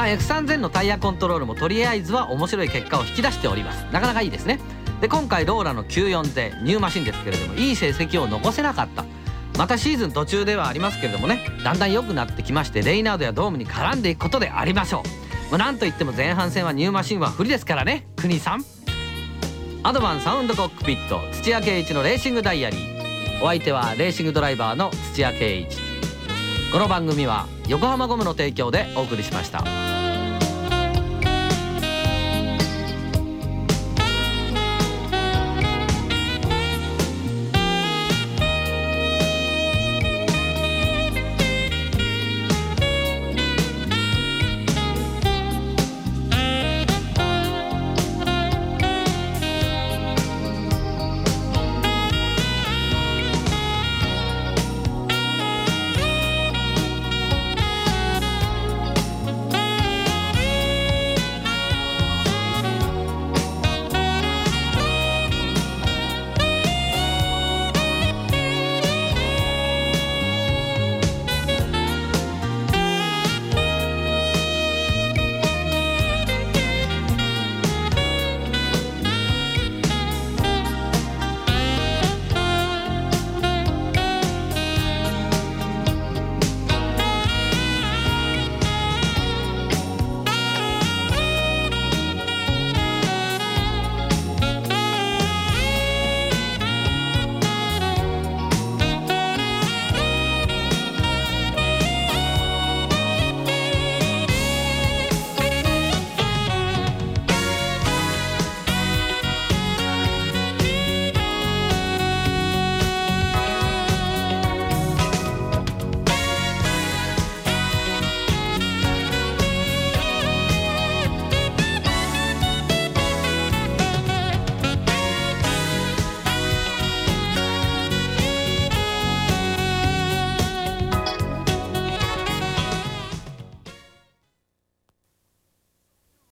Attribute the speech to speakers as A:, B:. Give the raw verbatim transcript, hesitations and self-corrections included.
A: あ エフさんぜん のタイヤコントロールもとりあえずは面白い結果を引き出しております。なかなかいいですね。で今回ローラのきゅうよんゼニューマシンですけれども、いい成績を残せなかった。またシーズン途中ではありますけれどもね、だんだん良くなってきまして、レイナードやドームに絡んでいくことでありましょう。まあ、なんといっても前半戦はニューマシンは不利ですからね、国さん。アドバンサウンドコックピット、土屋圭一のレーシングダイアリー。お相手はレーシングドライバーの土屋圭一。この番組は横浜ゴムの提供でお送りしました。